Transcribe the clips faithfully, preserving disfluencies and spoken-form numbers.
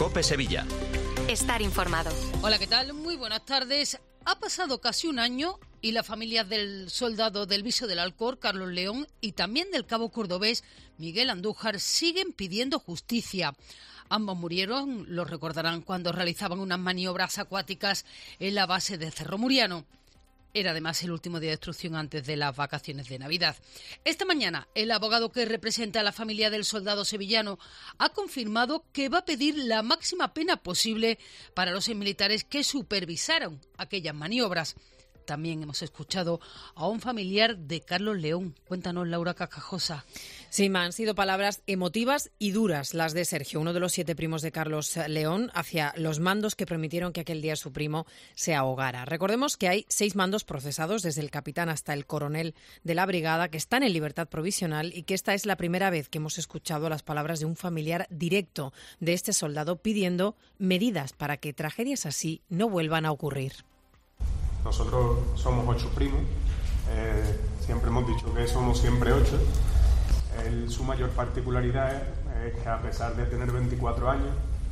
COPE Sevilla. Estar informado. Hola, ¿qué tal? Muy buenas tardes. Ha pasado casi un año y la familia del soldado del Viso del Alcor, Carlos León, y también del cabo cordobés, Miguel Andújar, siguen pidiendo justicia. Ambos murieron, lo recordarán, cuando realizaban unas maniobras acuáticas en la base de Cerro Muriano. Era además el último día de instrucción antes de las vacaciones de Navidad. Esta mañana, el abogado que representa a la familia del soldado sevillano ha confirmado que va a pedir la máxima pena posible para los militares que supervisaron aquellas maniobras. También hemos escuchado a un familiar de Carlos León. Cuéntanos, Laura Cacajosa. Sí, ma, han sido palabras emotivas y duras las de Sergio, uno de los siete primos de Carlos León, hacia los mandos que permitieron que aquel día su primo se ahogara. Recordemos que hay seis mandos procesados, desde el capitán hasta el coronel de la brigada, que están en libertad provisional, y que esta es la primera vez que hemos escuchado las palabras de un familiar directo de este soldado pidiendo medidas para que tragedias así no vuelvan a ocurrir. Nosotros somos ocho primos, eh, siempre hemos dicho que somos siempre ocho. El, su mayor particularidad es, es que a pesar de tener veinticuatro años,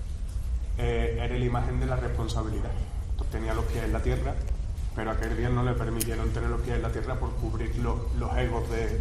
eh, era la imagen de la responsabilidad. Tenía los pies en la tierra, pero aquel día no le permitieron tener los pies en la tierra por cubrir los, los egos de,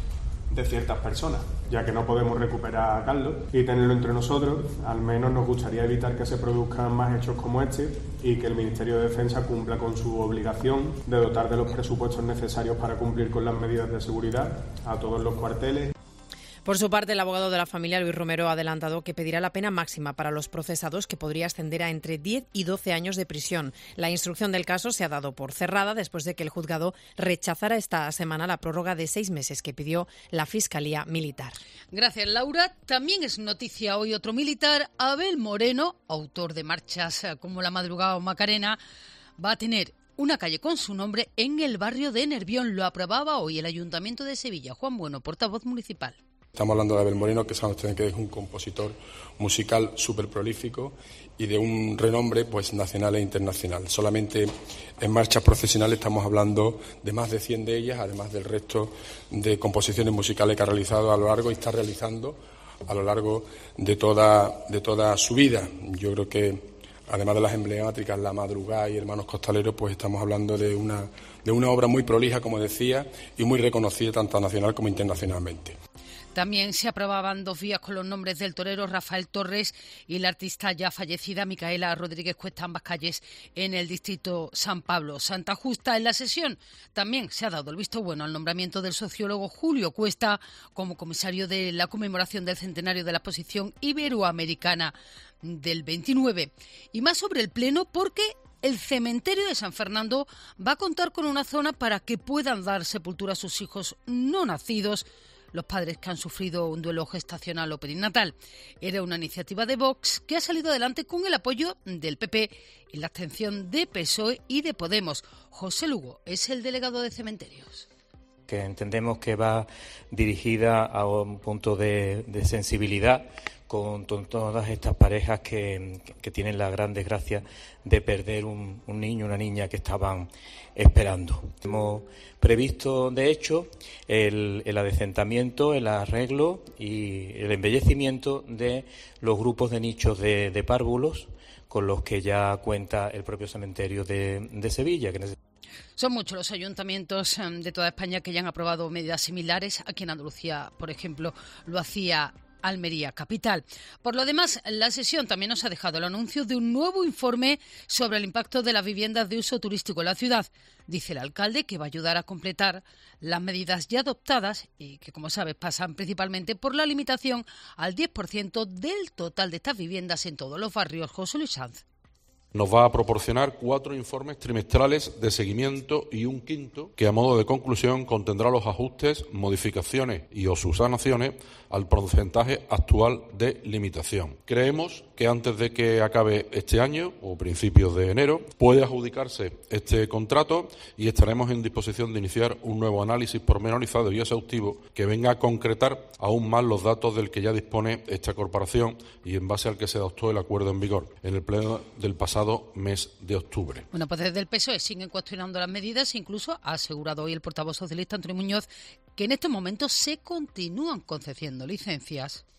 de ciertas personas. Ya que no podemos recuperar a Carlos y tenerlo entre nosotros, al menos nos gustaría evitar que se produzcan más hechos como este y que el Ministerio de Defensa cumpla con su obligación de dotar de los presupuestos necesarios para cumplir con las medidas de seguridad a todos los cuarteles. Por su parte, el abogado de la familia, Luis Romero, ha adelantado que pedirá la pena máxima para los procesados, que podría ascender a entre diez y doce años de prisión. La instrucción del caso se ha dado por cerrada después de que el juzgado rechazara esta semana la prórroga de seis meses que pidió la Fiscalía Militar. Gracias, Laura. También es noticia hoy otro militar, Abel Moreno, autor de marchas como La Madrugada o Macarena, va a tener una calle con su nombre en el barrio de Nervión. Lo aprobaba hoy el Ayuntamiento de Sevilla. Juan Bueno, portavoz municipal. Estamos hablando de Abel Moreno, que saben ustedes que es un compositor musical súper prolífico y de un renombre pues nacional e internacional. Solamente en marchas profesionales estamos hablando de más de cien de ellas, además del resto de composiciones musicales que ha realizado a lo largo y está realizando a lo largo de toda, de toda su vida. Yo creo que, además de las emblemáticas La Madrugada y Hermanos Costaleros, pues estamos hablando de una, de una obra muy prolija, como decía, y muy reconocida tanto nacional como internacionalmente. También se aprobaban dos vías con los nombres del torero Rafael Torres y la artista ya fallecida Micaela Rodríguez Cuesta, ambas calles en el distrito San Pablo. Santa Justa. En la sesión también se ha dado el visto bueno al nombramiento del sociólogo Julio Cuesta como comisario de la conmemoración del centenario de la exposición iberoamericana del veintinueve. Y más sobre el pleno, porque el cementerio de San Fernando va a contar con una zona para que puedan dar sepultura a sus hijos no nacidos, los padres que han sufrido un duelo gestacional o perinatal. Era una iniciativa de Vox que ha salido adelante con el apoyo del P P y la abstención de P S O E y de Podemos. José Lugo es el delegado de cementerios. Que entendemos que va dirigida a un punto de, de sensibilidad con to- todas estas parejas que, que tienen la gran desgracia de perder un, un niño, una niña que estaban esperando. Hemos previsto, de hecho, el, el adecentamiento, el arreglo y el embellecimiento de los grupos de nichos de, de párvulos con los que ya cuenta el propio cementerio de, de Sevilla, que neces- Son muchos los ayuntamientos de toda España que ya han aprobado medidas similares. Aquí en Andalucía, por ejemplo, lo hacía Almería capital. Por lo demás, la sesión también nos ha dejado el anuncio de un nuevo informe sobre el impacto de las viviendas de uso turístico en la ciudad. Dice el alcalde que va a ayudar a completar las medidas ya adoptadas y que, como sabes, pasan principalmente por la limitación al diez por ciento del total de estas viviendas en todos los barrios. José Luis Sanz. Nos va a proporcionar cuatro informes trimestrales de seguimiento y un quinto que, a modo de conclusión, contendrá los ajustes, modificaciones y o subsanaciones al porcentaje actual de limitación. Creemos que antes de que acabe este año o principios de enero puede adjudicarse este contrato y estaremos en disposición de iniciar un nuevo análisis pormenorizado y exhaustivo que venga a concretar aún más los datos del que ya dispone esta corporación y en base al que se adoptó el acuerdo en vigor en el pleno del pasado mes de octubre. Bueno, pues desde el P S O E siguen cuestionando las medidas e incluso ha asegurado hoy el portavoz socialista Antonio Muñoz que en estos momentos se continúan concediendo licencias.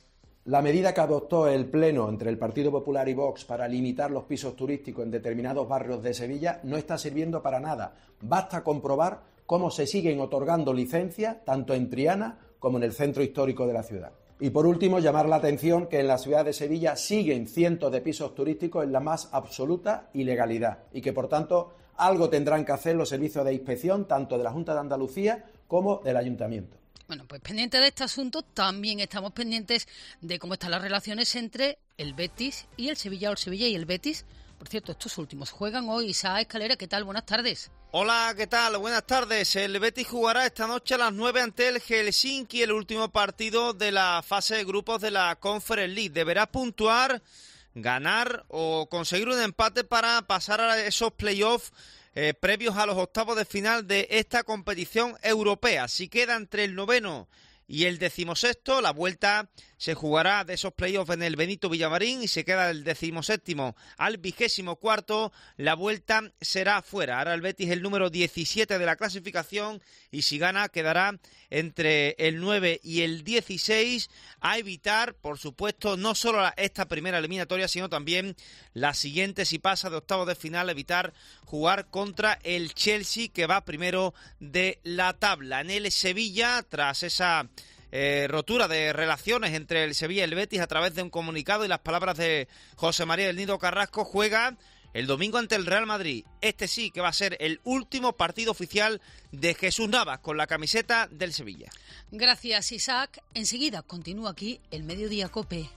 La medida que adoptó el Pleno entre el Partido Popular y Vox para limitar los pisos turísticos en determinados barrios de Sevilla no está sirviendo para nada. Basta comprobar cómo se siguen otorgando licencias tanto en Triana como en el centro histórico de la ciudad. Y por último, llamar la atención que en la ciudad de Sevilla siguen cientos de pisos turísticos en la más absoluta ilegalidad y que, por tanto, algo tendrán que hacer los servicios de inspección tanto de la Junta de Andalucía como del Ayuntamiento. Bueno, pues pendiente de este asunto, también estamos pendientes de cómo están las relaciones entre el Betis y el Sevilla, o el Sevilla y el Betis. Por cierto, estos últimos juegan hoy. Isaac Escalera, ¿qué tal? Buenas tardes. Hola, ¿qué tal? Buenas tardes. El Betis jugará esta noche a las nueve ante el Helsinki, el último partido de la fase de grupos de la Conference League. Deberá puntuar, ganar o conseguir un empate para pasar a esos playoffs Eh, previos a los octavos de final de esta competición europea. Si queda entre el noveno y el decimosexto, la vuelta se jugará de esos playoffs en el Benito Villamarín, y se queda del decimoséptimo al vigésimo cuarto, la vuelta será fuera. Ahora el Betis es el número diecisiete de la clasificación y si gana quedará entre el nueve y el dieciséis, a evitar, por supuesto, no solo esta primera eliminatoria, sino también la siguiente, si pasa de octavos de final, evitar jugar contra el Chelsea, que va primero de la tabla. En el Sevilla, tras esa Eh, rotura de relaciones entre el Sevilla y el Betis a través de un comunicado y las palabras de José María del Nido Carrasco, juega el domingo ante el Real Madrid. Este sí que va a ser el último partido oficial de Jesús Navas con la camiseta del Sevilla. Gracias, Isaac. Enseguida continúa aquí el Mediodía COPE.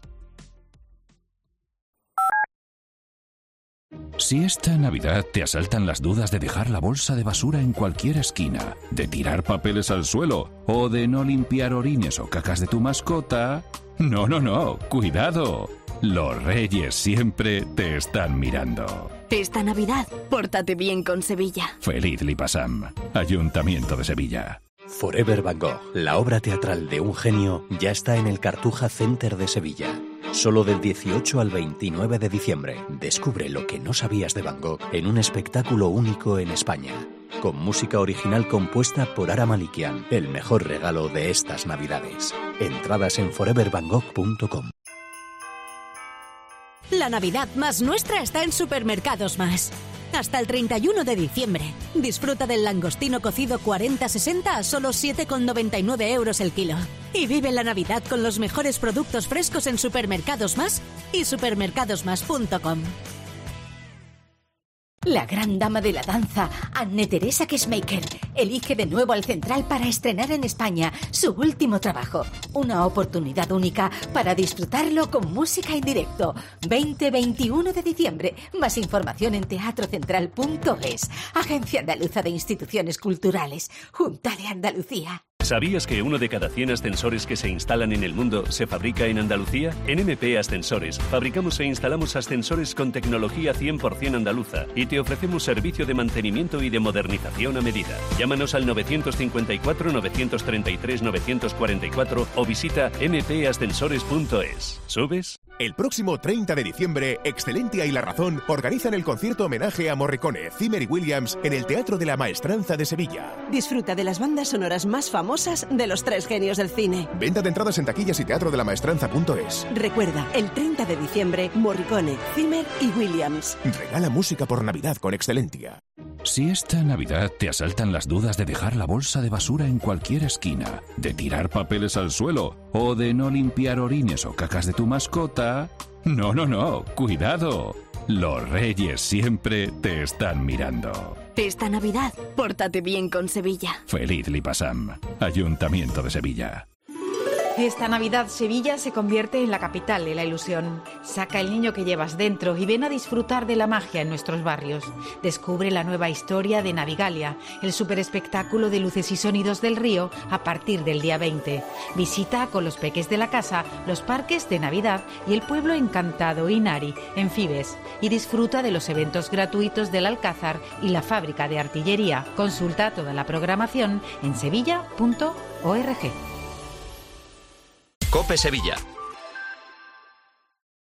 Si esta Navidad te asaltan las dudas de dejar la bolsa de basura en cualquier esquina, de tirar papeles al suelo o de no limpiar orines o cacas de tu mascota... No, no, no, cuidado. Los Reyes siempre te están mirando. Esta Navidad, pórtate bien con Sevilla. Feliz Lipasam, Ayuntamiento de Sevilla. Forever Van Gogh, la obra teatral de un genio, ya está en el Cartuja Center de Sevilla. Solo del dieciocho al veintinueve de diciembre, descubre lo que no sabías de Van Gogh en un espectáculo único en España. Con música original compuesta por Ara Malikian, el mejor regalo de estas Navidades. Entradas en forever van gogh punto com. La Navidad más nuestra está en Supermercados Más. Hasta el treinta y uno de diciembre. Disfruta del langostino cocido cuarenta sesenta a solo siete con noventa y nueve euros el kilo. Y vive la Navidad con los mejores productos frescos en Supermercados Más y supermercados más punto com. La gran dama de la danza, Anne Teresa Kessmaker, elige de nuevo al Central para estrenar en España su último trabajo. Una oportunidad única para disfrutarlo con música en directo. veinte a veintiuno de diciembre. Más información en teatro central punto es. Agencia Andaluza de Instituciones Culturales. Junta de Andalucía. ¿Sabías que uno de cada cien ascensores que se instalan en el mundo se fabrica en Andalucía? En M P Ascensores fabricamos e instalamos ascensores con tecnología cien por ciento andaluza y te ofrecemos servicio de mantenimiento y de modernización a medida. Llámanos al novecientos cincuenta y cuatro, novecientos treinta y tres, novecientos cuarenta y cuatro o visita m p ascensores punto es. ¿Subes? El próximo treinta de diciembre, Excelentia y La Razón organizan el concierto homenaje a Morricone, Zimmer y Williams en el Teatro de la Maestranza de Sevilla. Disfruta de las bandas sonoras más famosas de los tres genios del cine. Venta de entradas en taquillas y teatro de la maestranza punto es. Recuerda, el treinta de diciembre, Morricone, Zimmer y Williams. Regala música por Navidad con Excelentia. Si esta Navidad te asaltan las dudas de dejar la bolsa de basura en cualquier esquina, de tirar papeles al suelo o de no limpiar orines o cacas de tu mascota... No, no, no, cuidado. Los Reyes siempre te están mirando. Esta Navidad, pórtate bien con Sevilla. Feliz Lipasam, Ayuntamiento de Sevilla. Esta Navidad Sevilla se convierte en la capital de la ilusión. Saca el niño que llevas dentro y ven a disfrutar de la magia en nuestros barrios. Descubre la nueva historia de Navigalia, el superespectáculo de luces y sonidos del río a partir del día veinte. Visita con los peques de la casa los parques de Navidad y el pueblo encantado Inari, en Fibes, y disfruta de los eventos gratuitos del Alcázar y la fábrica de artillería. Consulta toda la programación en sevilla punto org. COPE Sevilla.